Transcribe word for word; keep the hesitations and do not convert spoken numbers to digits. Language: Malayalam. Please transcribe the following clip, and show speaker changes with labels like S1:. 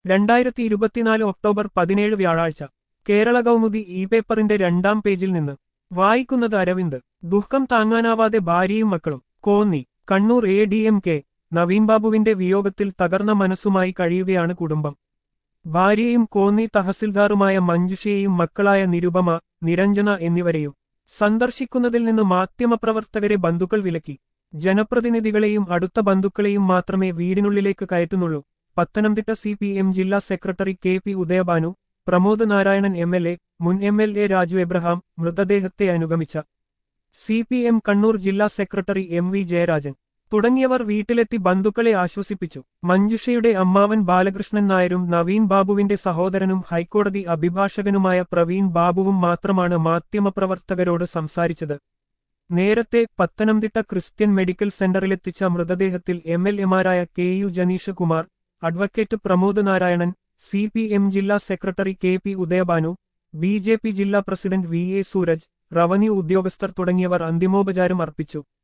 S1: രണ്ടായിരത്തി ഇരുപത്തിനാല് ഒക്ടോബർ പതിനേഴ് വ്യാഴാഴ്ച കേരള കൗമുദി ഇ പേപ്പറിന്റെ രണ്ടാം പേജിൽ നിന്ന് വായിക്കുന്നത് അരവിന്ദ്. ദുഃഖം താങ്ങാനാവാതെ ഭാര്യയും മക്കളും. Konni. Kannur A D M K Naveen ബാബുവിന്റെ വിയോഗത്തിൽ തകർന്ന മനസ്സുമായി കഴിയുകയാണ് കുടുംബം. ഭാര്യയും കോന്നി തഹസിൽദാറുമായ മഞ്ജുഷയെയും മക്കളായ നിരുപമ, നിരഞ്ജന എന്നിവരെയും സന്ദർശിക്കുന്നതിൽ നിന്ന് മാധ്യമപ്രവർത്തകരെ ബന്ധുക്കൾ വിലക്കി. ജനപ്രതിനിധികളെയും അടുത്ത ബന്ധുക്കളെയും മാത്രമേ വീടിനുള്ളിലേക്ക് കയറ്റുന്നുള്ളൂ. പത്തനംതിട്ട സി പി എം ജില്ലാ secretary K P Udayabhanu, Pramod Narayanan M L A, മുൻ M L A Raju Abraham, മൃതദേഹത്തെ അനുഗമിച്ച സി പി എം കണ്ണൂർ ജില്ലാ സെക്രട്ടറി എം വി ജയരാജൻ തുടങ്ങിയവർ വീട്ടിലെത്തി ബന്ധുക്കളെ ആശ്വസിപ്പിച്ചു. മഞ്ജുഷയുടെ അമ്മാവൻ ബാലകൃഷ്ണൻ നായരും നവീൻ ബാബുവിന്റെ സഹോദരനും ഹൈക്കോടതി അഭിഭാഷകനുമായ പ്രവീൺ ബാബുവും മാത്രമാണ് മാധ്യമപ്രവർത്തകരോട് സംസാരിച്ചത്. നേരത്തെ പത്തനംതിട്ട ക്രിസ്ത്യൻ മെഡിക്കൽ സെന്ററിലെത്തിച്ച മൃതദേഹത്തിൽ എം എൽ എമാരായ K U Janeesh Kumar, advocate Pramod Narayanan, C P M ജില്ലാ secretary K P Udayabhanu, B J P ജില്ലാ president V A Sooraj, revenue ഉദ്യോഗസ്ഥർ തുടങ്ങിയവർ അന്തിമോപചാരം അർപ്പിച്ചു.